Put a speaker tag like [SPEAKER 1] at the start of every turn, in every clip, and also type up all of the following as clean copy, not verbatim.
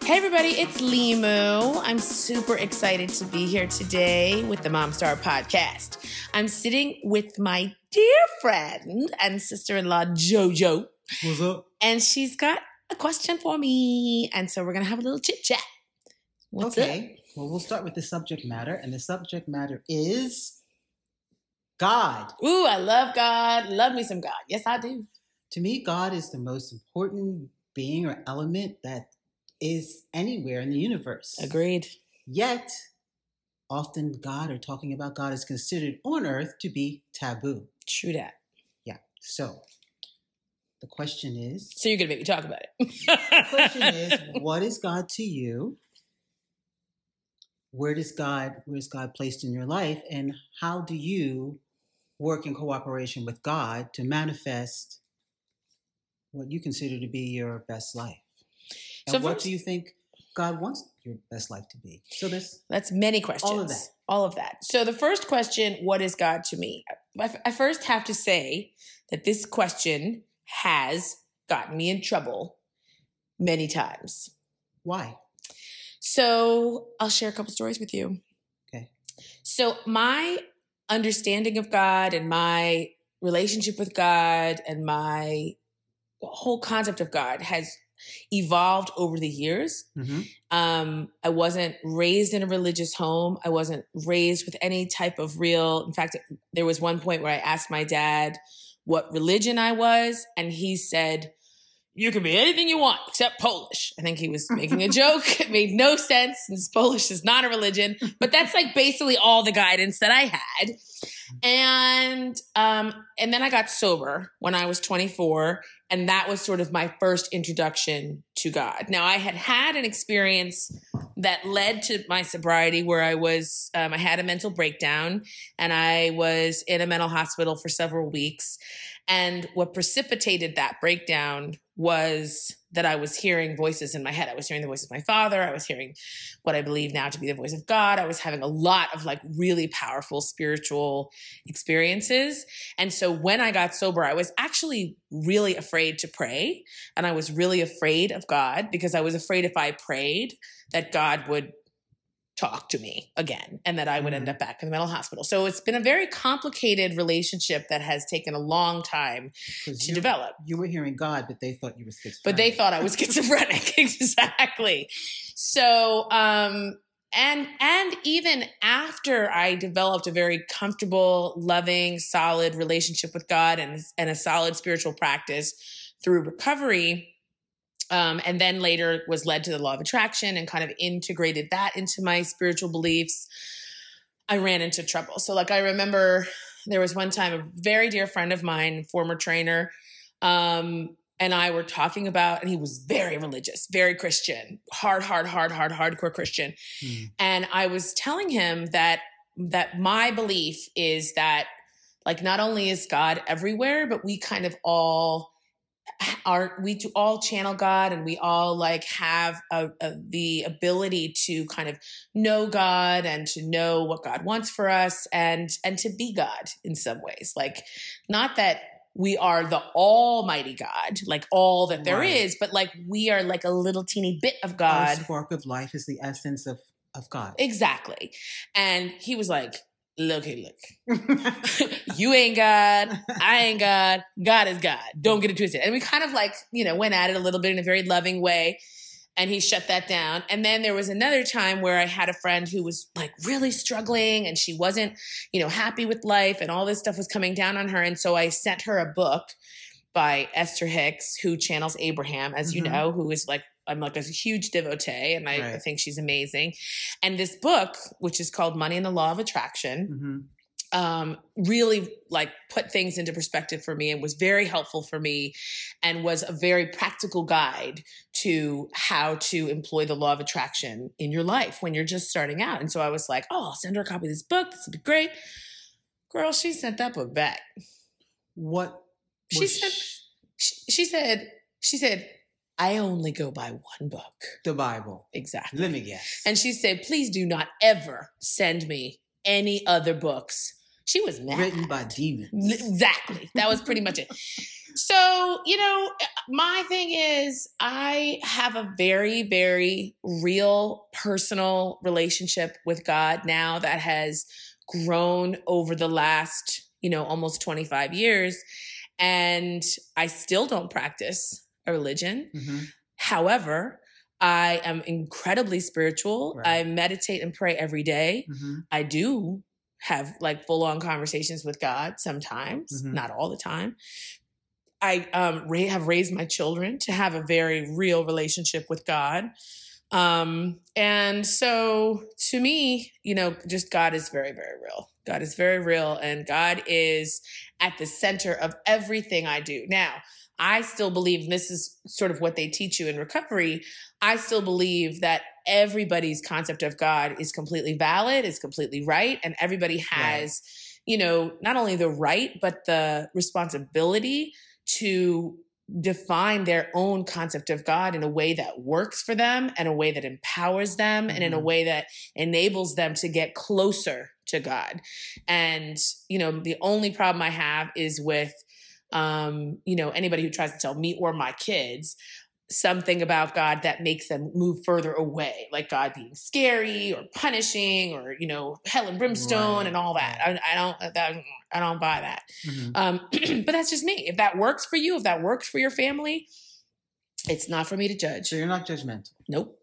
[SPEAKER 1] Hey everybody, it's Limu. I'm super excited to be here today with the Mom Star Podcast. I'm sitting with my dear friend and sister-in-law, JoJo.
[SPEAKER 2] What's up?
[SPEAKER 1] And she's got a question for me. And so we're going to have a little chit-chat. What's up?
[SPEAKER 2] Well, we'll start with the subject matter. And the subject matter is God.
[SPEAKER 1] Ooh, I love God. Love me some God. Yes, I do.
[SPEAKER 2] To me, God is the most important being or element that is anywhere in the universe.
[SPEAKER 1] Agreed.
[SPEAKER 2] Yet, often God or talking about God is considered on earth to be taboo.
[SPEAKER 1] True that.
[SPEAKER 2] Yeah. So, the question is...
[SPEAKER 1] So you're going to make me talk about it.
[SPEAKER 2] The question is, what is God to you? Where is God placed in your life? And how do you work in cooperation with God to manifest what you consider to be your best life? And what do you think God wants your best life to be? So
[SPEAKER 1] that's many questions. All of that. So the first question, what is God to me? I first have to say that this question has gotten me in trouble many times.
[SPEAKER 2] Why?
[SPEAKER 1] So I'll share a couple stories with you.
[SPEAKER 2] Okay.
[SPEAKER 1] So my understanding of God and my relationship with God and my whole concept of God has evolved over the years.
[SPEAKER 2] Mm-hmm.
[SPEAKER 1] I wasn't raised in a religious home. I wasn't raised with any type of in fact, there was one point where I asked my dad what religion I was, and he said, "You can be anything you want except Polish." I think he was making a joke. It made no sense, since Polish is not a religion, but that's like basically all the guidance that I had. And then I got sober when I was 24, and that was sort of my first introduction to God. Now, I had an experience that led to my sobriety where I was, I had a mental breakdown, and I was in a mental hospital for several weeks. And what precipitated that breakdown was that I was hearing voices in my head. I was hearing the voice of my father. I was hearing what I believe now to be the voice of God. I was having a lot of like really powerful spiritual experiences. And so when I got sober, I was actually really afraid to pray. And I was really afraid of God because I was afraid if I prayed that God would talk to me again and that I would end up back in the mental hospital. So it's been a very complicated relationship that has taken a long time to develop.
[SPEAKER 2] You were hearing God, but they thought you were schizophrenic.
[SPEAKER 1] But they thought I was schizophrenic. Exactly. So, and even after I developed a very comfortable, loving, solid relationship with God and a solid spiritual practice through recovery, and then later was led to the law of attraction and kind of integrated that into my spiritual beliefs, I ran into trouble. So like I remember there was one time a very dear friend of mine, former trainer, and I were talking about, and he was very religious, very Christian, hardcore Christian. And I was telling him that my belief is that like not only is God everywhere, but we kind of all we all channel God, and we all like have the ability to kind of know God and to know what God wants for us and to be God in some ways. Like not that we are the almighty God, like all that there is, but like we are like a little teeny bit of God.
[SPEAKER 2] Our spark of life is the essence of God.
[SPEAKER 1] Exactly. And he was like, look, you ain't God, I ain't God, God is God. Don't get it twisted. And we kind of like, went at it a little bit in a very loving way. And he shut that down. And then there was another time where I had a friend who was like really struggling and she wasn't, happy with life and all this stuff was coming down on her. And so I sent her a book by Esther Hicks, who channels Abraham, as you know, who is like, I'm like a huge devotee and I think she's amazing. And this book, which is called Money and the Law of Attraction, really like put things into perspective for me and was very helpful for me and was a very practical guide to how to employ the law of attraction in your life when you're just starting out. And so I was like, oh, I'll send her a copy of this book. This would be great. Girl, she sent that book back.
[SPEAKER 2] What?
[SPEAKER 1] She said, I only go by one book.
[SPEAKER 2] The Bible.
[SPEAKER 1] Exactly.
[SPEAKER 2] Let me guess.
[SPEAKER 1] And she said, please do not ever send me any other books. She was mad.
[SPEAKER 2] Written by demons.
[SPEAKER 1] Exactly. That was pretty much it. So, My thing is, I have a very, very real personal relationship with God now that has grown over the last, almost 25 years. And I still don't practice a religion.
[SPEAKER 2] Mm-hmm.
[SPEAKER 1] However, I am incredibly spiritual.
[SPEAKER 2] Right.
[SPEAKER 1] I meditate and pray every day.
[SPEAKER 2] Mm-hmm.
[SPEAKER 1] I do have like full on conversations with God sometimes,
[SPEAKER 2] Mm-hmm.
[SPEAKER 1] not all the time. I have raised my children to have a very real relationship with God. And so to me, just God is very, very real. God is very real, and God is at the center of everything I do. Now, I still believe, and this is sort of what they teach you in recovery, I still believe that everybody's concept of God is completely valid, is completely right, and everybody has, not only the right, but the responsibility to define their own concept of God in a way that works for them, and a way that empowers them, and in a way that enables them to get closer to God. And, the only problem I have is with, anybody who tries to tell me or my kids something about God that makes them move further away, like God being scary or punishing or, hell and brimstone and all that. I don't buy that.
[SPEAKER 2] Mm-hmm.
[SPEAKER 1] But that's just me. If that works for you, if that works for your family, it's not for me to judge.
[SPEAKER 2] So you're not judgmental.
[SPEAKER 1] Nope.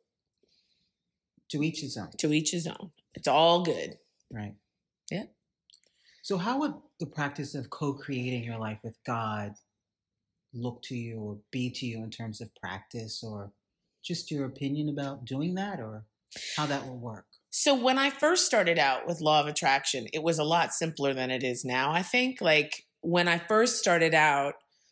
[SPEAKER 2] To each his own.
[SPEAKER 1] To each his own. It's all good.
[SPEAKER 2] Right.
[SPEAKER 1] Yeah.
[SPEAKER 2] So how would the practice of co-creating your life with God look to you or be to you in terms of practice, or just your opinion about doing that, or how that will work?
[SPEAKER 1] So when I first started out with Law of Attraction, it was a lot simpler than it is now, I think. Like when I first started out,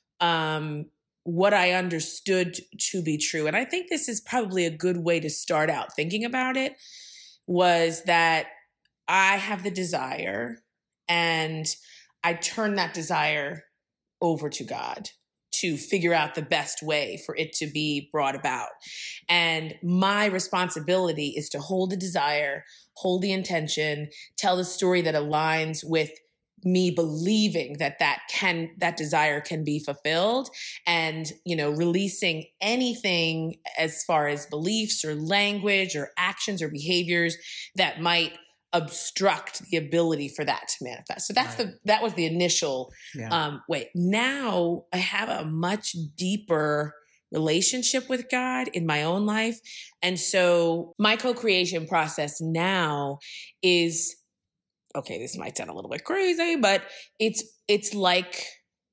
[SPEAKER 1] what I understood to be true, and I think this is probably a good way to start out thinking about it, was that I have the desire and I turn that desire over to God to figure out the best way for it to be brought about. And my responsibility is to hold the desire, hold the intention, tell the story that aligns with me believing that desire can be fulfilled, and, releasing anything as far as beliefs or language or actions or behaviors that might obstruct the ability for that to manifest. So that was the initial way. Now I have a much deeper relationship with God in my own life. And so my co-creation process now is, okay, this might sound a little bit crazy, but it's like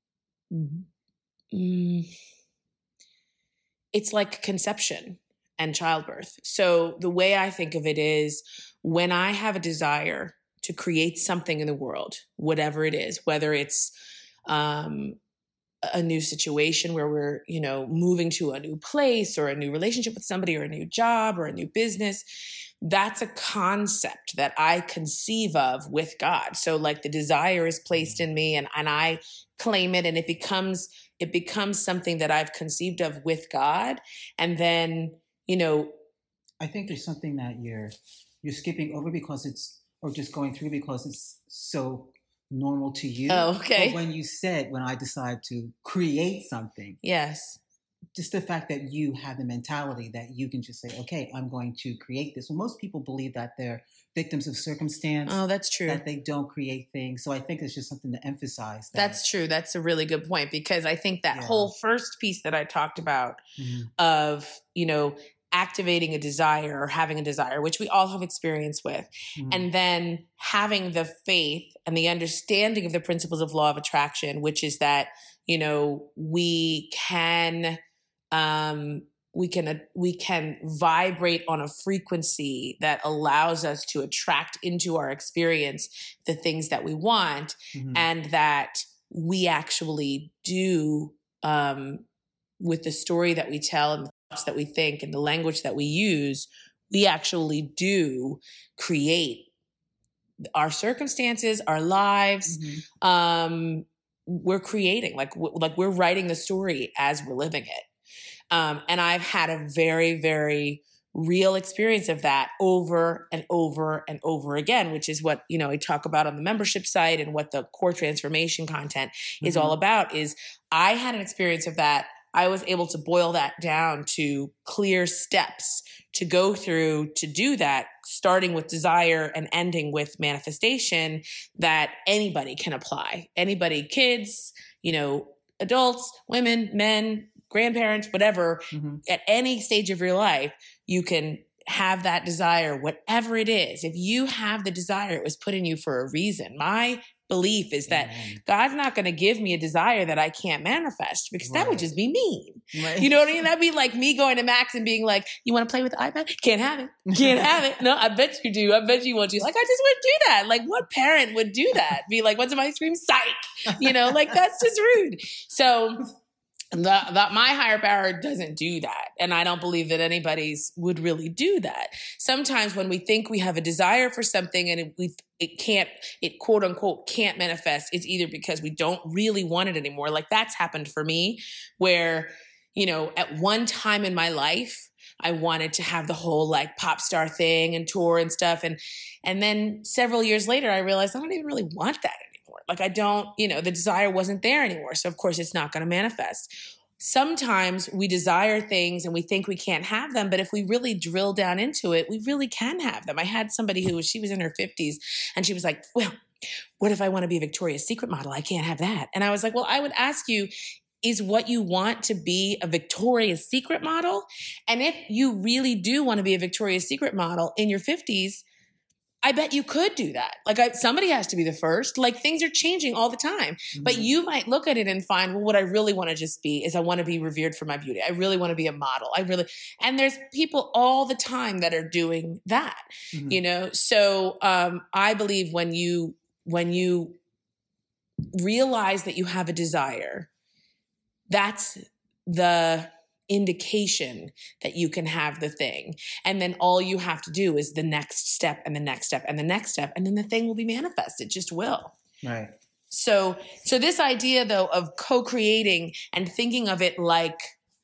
[SPEAKER 1] conception and childbirth. So the way I think of it is, when I have a desire to create something in the world, whatever it is, whether it's a new situation where we're, moving to a new place, or a new relationship with somebody, or a new job, or a new business, that's a concept that I conceive of with God. So like the desire is placed in me, and I claim it, and it becomes something that I've conceived of with God. And then,
[SPEAKER 2] I think there's something that you're skipping over or just going through because it's so normal to you.
[SPEAKER 1] Oh, okay.
[SPEAKER 2] But when I decide to create something.
[SPEAKER 1] Yes.
[SPEAKER 2] Just the fact that you have the mentality that you can just say, okay, I'm going to create this. Well, most people believe that they're victims of circumstance.
[SPEAKER 1] Oh, that's true.
[SPEAKER 2] That they don't create things. So I think it's just something to emphasize.
[SPEAKER 1] That's true. That's a really good point, because I think that whole first piece that I talked about of, activating a desire or having a desire, which we all have experience with, and then having the faith and the understanding of the principles of Law of Attraction, which is that, we can vibrate on a frequency that allows us to attract into our experience the things that we want, and that we actually do, with the story that we tell and the thoughts that we think and the language that we use, we actually do create our circumstances, our lives. We're creating, like we're writing the story as we're living it. And I've had a very, very real experience of that over and over and over again, which is what, I talk about on the membership site, and what the core transformation content is all about. Is I had an experience of that I was able to boil that down to clear steps to go through to do that, starting with desire and ending with manifestation, that anybody can apply. Anybody, kids, adults, women, men, grandparents, whatever, at any stage of your life, you can have that desire, whatever it is. If you have the desire, it was put in you for a reason. My belief is that God's not going to give me a desire that I can't manifest, because that would just be mean.
[SPEAKER 2] Right.
[SPEAKER 1] You know what I mean? That'd be like me going to Max and being like, you want to play with the iPad? Can't have it. Can't have it. No, I bet you do. I bet you want to. Like, I just wouldn't do that. Like, what parent would do that? Be like, what's my ice cream? Psych. Like, that's just rude. So my higher power doesn't do that. And I don't believe that anybody's would really do that. Sometimes when we think we have a desire for something and it quote unquote can't manifest, it's either because we don't really want it anymore. Like, that's happened for me where, at one time in my life, I wanted to have the whole like pop star thing and tour and stuff. And then several years later, I realized I don't even really want that anymore. Like, I don't, the desire wasn't there anymore. So of course it's not going to manifest. Sometimes we desire things and we think we can't have them, but if we really drill down into it, we really can have them. I had somebody she was in her 50s and she was like, well, what if I want to be a Victoria's Secret model? I can't have that. And I was like, well, I would ask you, is what you want to be a Victoria's Secret model? And if you really do want to be a Victoria's Secret model in your 50s, I bet you could do that. Like, somebody has to be the first. Like, things are changing all the time. But you might look at it and find, well, what I really want to just be is I want to be revered for my beauty. I really want to be a model. And there's people all the time that are doing that, So I believe when you realize that you have a desire, that's the indication that you can have the thing. And then all you have to do is the next step and the next step and the next step. And then the thing will be manifested. It just will.
[SPEAKER 2] Right.
[SPEAKER 1] So this idea though of co-creating and thinking of it like,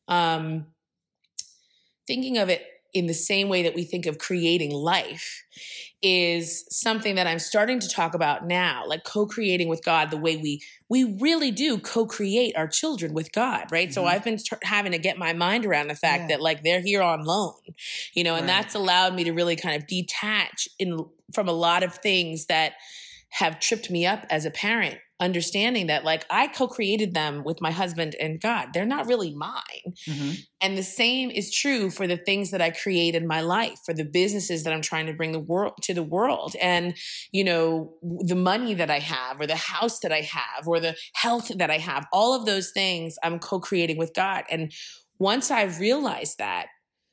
[SPEAKER 1] thinking of it in the same way that we think of creating life is something that I'm starting to talk about now, like co-creating with God, the way we really do co-create our children with God, right? So I've been having to get my mind around the fact that like they're here on loan, and that's allowed me to really kind of detach from a lot of things that have tripped me up as a parent, understanding that like I co-created them with my husband and God. They're not really mine. And the same is true for the things that I create in my life, for the businesses that I'm trying to bring to the world. And, the money that I have, or the house that I have, or the health that I have, all of those things I'm co-creating with God. And once I realized that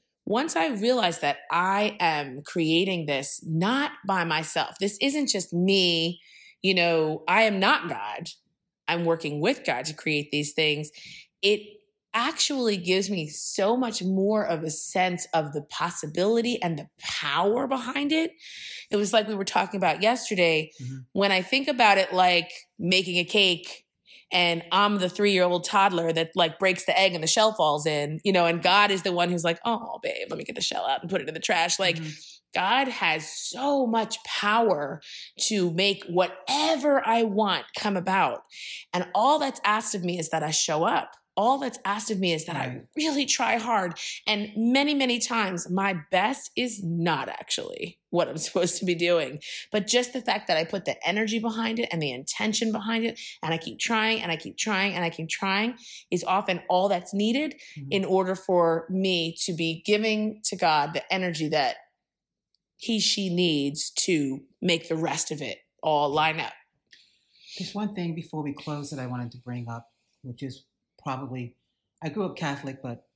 [SPEAKER 1] I am creating this not by myself, this isn't just me, I am not God. I'm working with God to create these things. It actually gives me so much more of a sense of the possibility and the power behind it. It was like we were talking about yesterday. When I think about it like making a cake, and I'm the 3-year-old toddler that like breaks the egg and the shell falls in, and God is the one who's like, oh, babe, let me get the shell out and put it in the trash. Like God has so much power to make whatever I want come about. And all that's asked of me is that I show up. All that's asked of me is that I really try hard. And many, many times my best is not actually what I'm supposed to be doing. But just the fact that I put the energy behind it and the intention behind it, and I keep trying and I keep trying and I keep trying, is often all that's needed in order for me to be giving to God the energy that she needs to make the rest of it all line up.
[SPEAKER 2] There's one thing before we close that I wanted to bring up, which is I grew up Catholic, but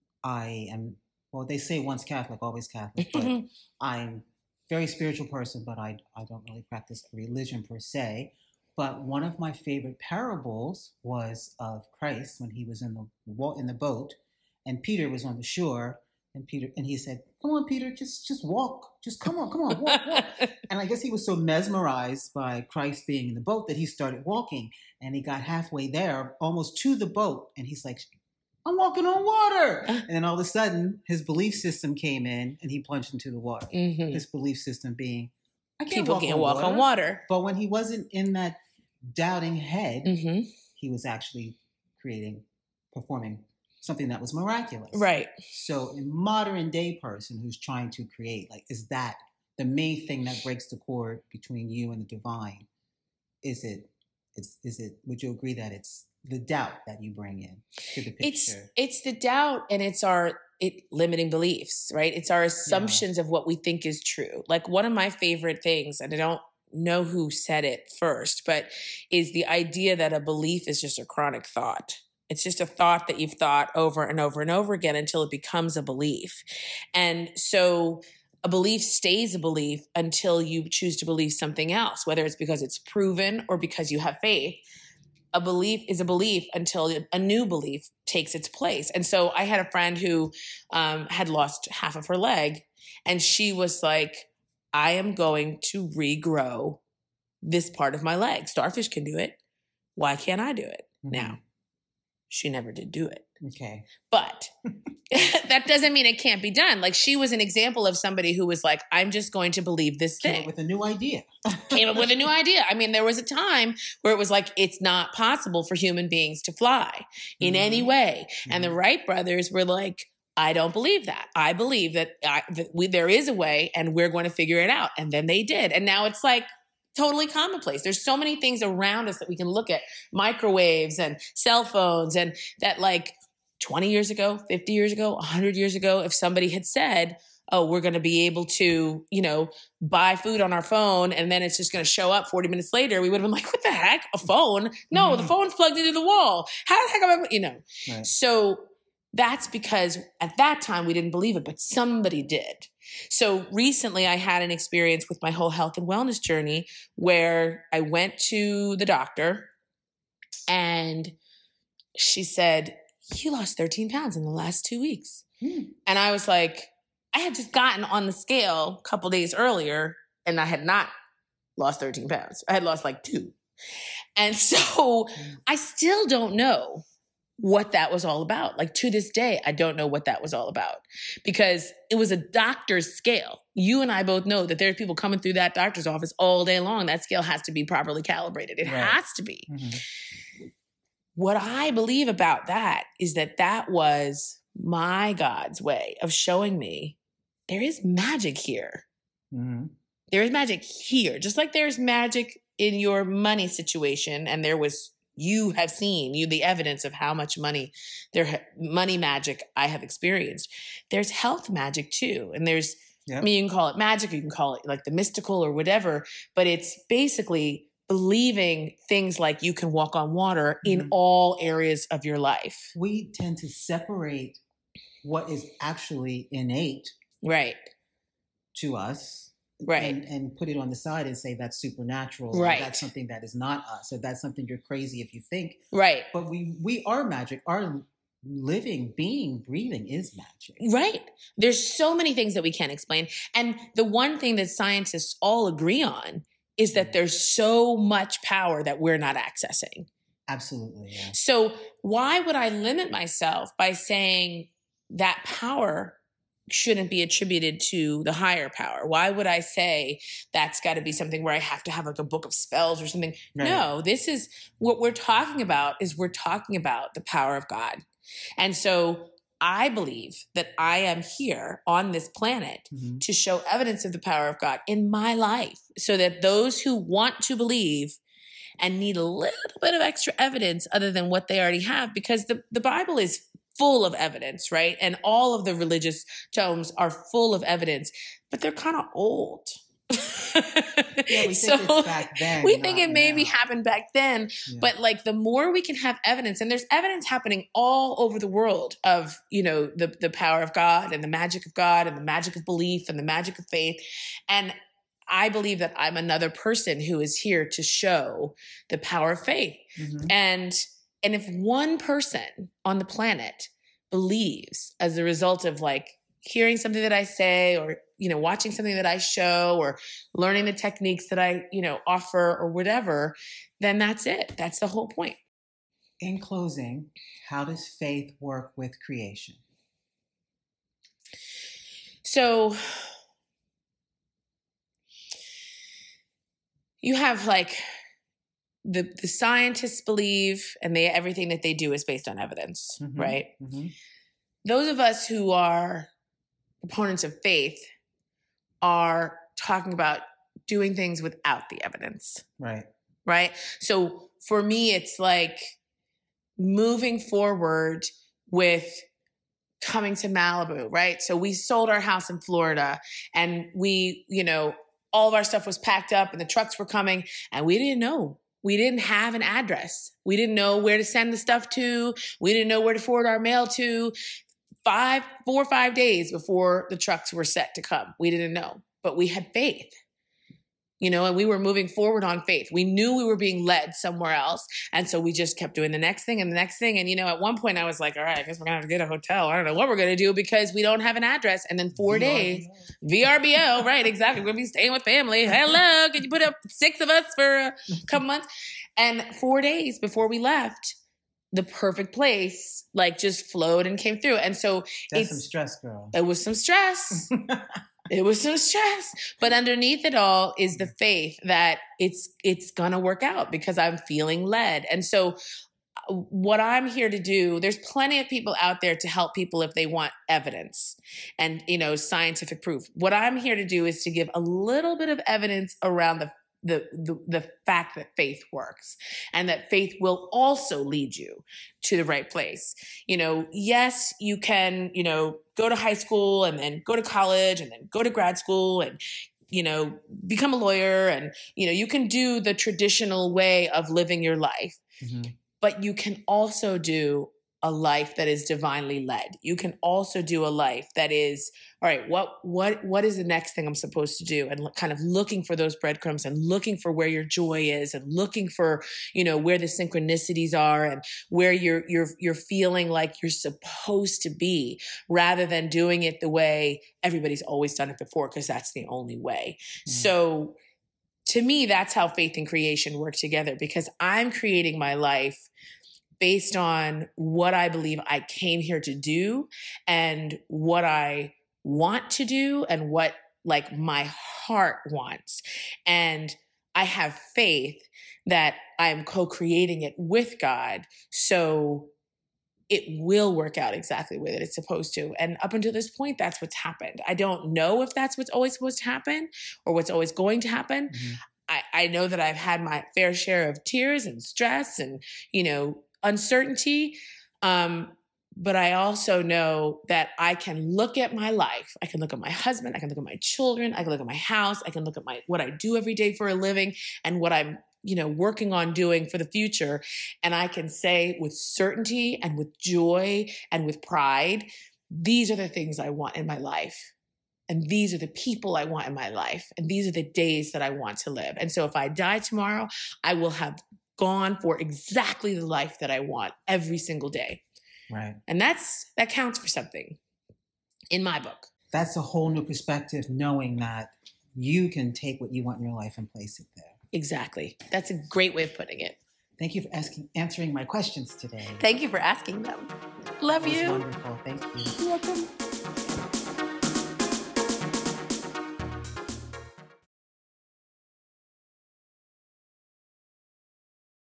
[SPEAKER 2] they say once Catholic, always Catholic, but I'm a very spiritual person, but I don't really practice religion per se. But one of my favorite parables was of Christ when he was in the boat and Peter was on the shore, and he said, come on, Peter, just walk. Just come on, walk. And I guess he was so mesmerized by Christ being in the boat that he started walking, and he got halfway there, almost to the boat. And he's like, I'm walking on water. And then all of a sudden his belief system came in and he plunged into the water. His belief system being,
[SPEAKER 1] people can't walk on water.
[SPEAKER 2] But when he wasn't in that doubting head, he was actually performing something that was miraculous.
[SPEAKER 1] Right.
[SPEAKER 2] So a modern day person who's trying to create, like, is that the main thing that breaks the cord between you and the divine? Is it, would you agree that it's the doubt that you bring in to the picture?
[SPEAKER 1] It's the doubt, and it's our limiting beliefs, right? It's our assumptions of what we think is true. Like, one of my favorite things, and I don't know who said it first, but is the idea that a belief is just a chronic thought. It's just a thought that you've thought over and over and over again until it becomes a belief. And so a belief stays a belief until you choose to believe something else, whether it's because it's proven or because you have faith. A belief is a belief until a new belief takes its place. And so I had a friend who had lost half of her leg, and she was like, I am going to regrow this part of my leg. Starfish can do it. Why can't I do it? Mm-hmm. Now, she never did do it.
[SPEAKER 2] Okay.
[SPEAKER 1] But that doesn't mean it can't be done. Like, she was an example of somebody who was like, I'm just going to believe this thing.
[SPEAKER 2] Came up with a new idea.
[SPEAKER 1] Came up with a new idea. I mean, there was a time where it was like, it's not possible for human beings to fly in any way. Mm-hmm. And the Wright brothers were like, I don't believe that. I believe that there is a way, and we're going to figure it out. And then they did. And now it's like totally commonplace. There's so many things around us that we can look at, microwaves and cell phones, and that, like, 20 years ago, 50 years ago, 100 years ago, if somebody had said, oh, we're going to be able to, buy food on our phone and then it's just going to show up 40 minutes later, we would have been like, what the heck? A phone? No, the phone's plugged into the wall. How the heck am I, Right. So that's because at that time we didn't believe it, but somebody did. So recently I had an experience with my whole health and wellness journey where I went to the doctor and she said, you lost 13 pounds in the last 2 weeks. And I was like, I had just gotten on the scale a couple days earlier and I had not lost 13 pounds. I had lost like 2. And so I still don't know what that was all about. Like, to this day, I don't know what that was all about because it was a doctor's scale. You and I both know that there are people coming through that doctor's office all day long. That scale has to be properly calibrated. It has to be. Mm-hmm. What I believe about that is that was my God's way of showing me there is magic here. Mm-hmm. There is magic here. Just like there's magic in your money situation, and you have seen the evidence of how much money magic I have experienced. There's health magic too. And there's, I mean, you can call it magic, you can call it like the mystical or whatever, but it's basically believing things like you can walk on water in all areas of your life.
[SPEAKER 2] We tend to separate what is actually innate to us.
[SPEAKER 1] Right.
[SPEAKER 2] And put it on the side and say that's supernatural.
[SPEAKER 1] Right.
[SPEAKER 2] Or that's something that is not us. Or that's something you're crazy if you think.
[SPEAKER 1] Right.
[SPEAKER 2] But we are magic. Our living, being, breathing is magic.
[SPEAKER 1] Right. There's so many things that we can't explain. And the one thing that scientists all agree on is that there's so much power that we're not accessing.
[SPEAKER 2] Absolutely. Yeah.
[SPEAKER 1] So why would I limit myself by saying that power shouldn't be attributed to the higher power? Why would I say that's got to be something where I have to have like a book of spells or something? Right. No, this is what we're talking about we're talking about the power of God. And so I believe that I am here on this planet to show evidence of the power of God in my life so that those who want to believe and need a little bit of extra evidence other than what they already have, because the Bible is full of evidence, right? And all of the religious tomes are full of evidence, but they're kind of old.
[SPEAKER 2] Yeah, we think it's back then.
[SPEAKER 1] We think it maybe happened back then, but like the more we can have evidence, and there's evidence happening all over the world of, the power of God and the magic of God and the magic of belief and the magic of faith. And I believe that I'm another person who is here to show the power of faith. Mm-hmm. And if one person on the planet believes as a result of like hearing something that I say or, watching something that I show or learning the techniques that I, offer or whatever, then that's it. That's the whole point.
[SPEAKER 2] In closing, how does faith work with creation?
[SPEAKER 1] So you have like the scientists believe, and everything that they do is based on evidence, right?
[SPEAKER 2] Mm-hmm.
[SPEAKER 1] Those of us who are proponents of faith are talking about doing things without the evidence. Right? So for me, it's like moving forward with coming to Malibu, right? So we sold our house in Florida, and we, all of our stuff was packed up and the trucks were coming, and we didn't know. We didn't have an address. We didn't know where to send the stuff to. We didn't know where to forward our mail to. 4 or 5 days before the trucks were set to come. We didn't know, but we had faith, and we were moving forward on faith. We knew we were being led somewhere else. And so we just kept doing the next thing and the next thing. And, at one point I was like, all right, I guess we're going to have to get a hotel. I don't know what we're going to do because we don't have an address. And then 4 days, VRBO, right, exactly. We're going to be staying with family. Hello, could you put up 6 of us for a couple months? And 4 days before we left, the perfect place just flowed and came through. And so
[SPEAKER 2] that's some stress, girl.
[SPEAKER 1] It was some stress. It was some stress. But underneath it all is the faith that it's gonna work out because I'm feeling led. And so what I'm here to do, there's plenty of people out there to help people if they want evidence and scientific proof. What I'm here to do is to give a little bit of evidence around the fact that faith works and that faith will also lead you to the right place. Yes, you can, go to high school and then go to college and then go to grad school and, become a lawyer and, you can do the traditional way of living your life, but you can also do a life that is divinely led. You can also do a life that is, all right, what is the next thing I'm supposed to do? And kind of looking for those breadcrumbs and looking for where your joy is and looking for, where the synchronicities are and where you're feeling like you're supposed to be rather than doing it the way everybody's always done it before because that's the only way. So to me, that's how faith and creation work together because I'm creating my life based on what I believe I came here to do and what I want to do and what my heart wants. And I have faith that I'm co-creating it with God. So it will work out exactly the way that it's supposed to. And up until this point, that's what's happened. I don't know if that's what's always supposed to happen or what's always going to happen. I know that I've had my fair share of tears and stress and, uncertainty. But I also know that I can look at my life. I can look at my husband. I can look at my children. I can look at my house. I can look at what I do every day for a living and what I'm, working on doing for the future. And I can say with certainty and with joy and with pride, these are the things I want in my life. And these are the people I want in my life. And these are the days that I want to live. And so if I die tomorrow, I will have gone for exactly the life that I want every single day.
[SPEAKER 2] Right.
[SPEAKER 1] And that counts for something in my book.
[SPEAKER 2] That's a whole new perspective, knowing that you can take what you want in your life and place it there.
[SPEAKER 1] Exactly. That's a great way of putting it.
[SPEAKER 2] Thank you for answering my questions today.
[SPEAKER 1] Thank you for asking them. Love you.
[SPEAKER 2] Wonderful. Thank you.
[SPEAKER 1] You're welcome.